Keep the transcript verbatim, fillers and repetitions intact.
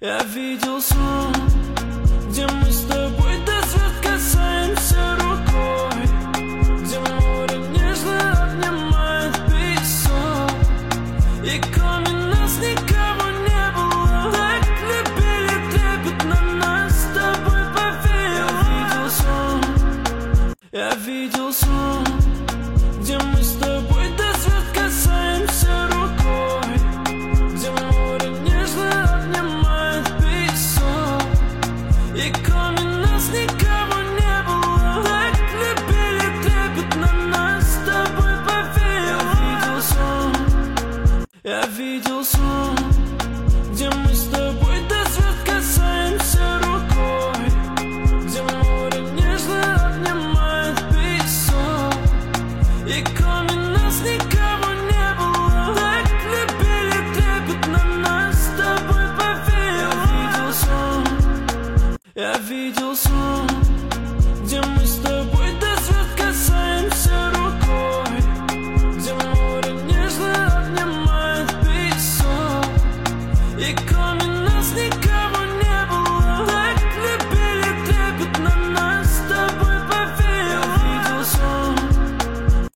Я видел сон, где мы с тобой до звезд касаемся рукой, где море нежно обнимает песок, и кроме нас никого не было. Так любили, трепетно нас с тобой поверил. Я видел сон, я видел сон, где мы с тобой до звезд касаемся рукой, где море нежно обнимает песок, и кроме нас никого не было. Так любили, трепетно нас с тобой поверил. Я видел сон, я видел сон, где мы с тобой до звезд касаемся рукой, где море нежно обнимает песок, и кроме нас никого не было. Так любили, трепетно нас с тобой поверил. Я видел сон, я видел сон.